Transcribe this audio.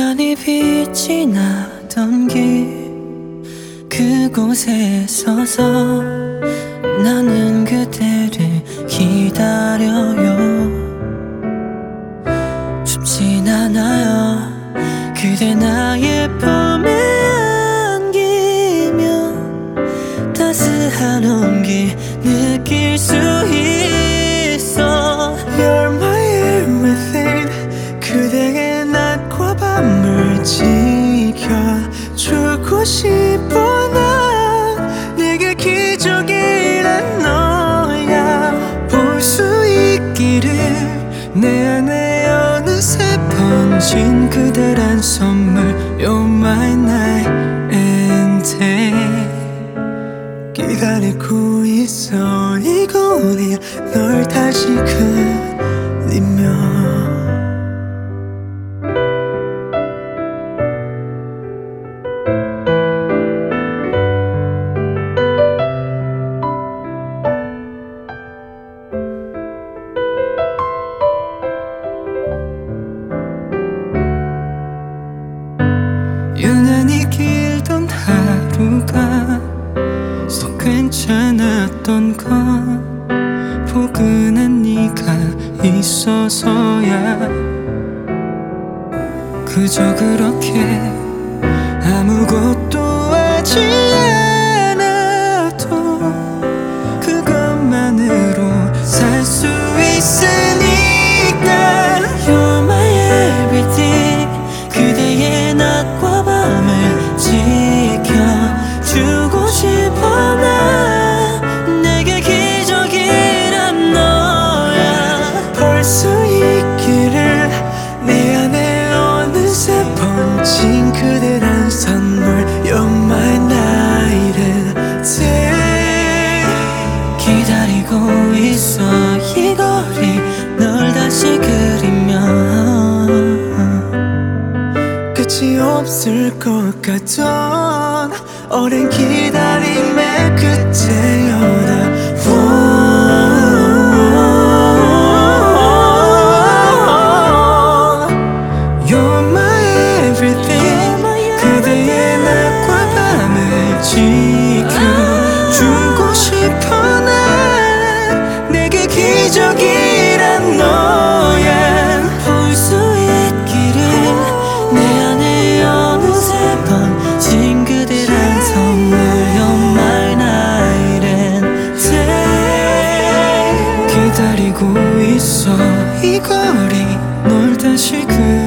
시간이 빛이 나던 길 그곳에 서서 나는 그대를 기다려요. 춥진 않아요. 그대 나의 품에 안기면 따스한 온기 느낄 수 있어. You're my everything. 그대의 낮과 밤을 지켜주고 싶어. 난 내게 기적이란 너야. 볼 수 있기를 내 안에 어느새 번진 그대란 선물. You're my night and day. 기다리고 있어 이 거리 널 다시 그리며. 유난히 길던 하루가 속 괜찮았던 건 포근한 네가 있어서야. 그저 그렇게 아무것도 하지 않아도 그것만으로 살 수 있으니까. You're my everything. 그대의 낮과 밤을 지켜주고 싶어. 난 내게 기적이란 너야. 볼 수 있기를 내 안에 어느새 번진 그대란 선물. You're my night and day. 기다리고 있어 이 거리 널 다시 그리며. 끝이 없을 것 같던 오랜 기다림의 끝에여라. You're my everything. 그대의 낮과 밤을 지켜주고 싶어. 난 내게 기적이란 너야. 볼 수 있기를 내 안에 어느새 번진 그대란 선물. You're my night and day. 기다리고 있어 이 거리 널 다시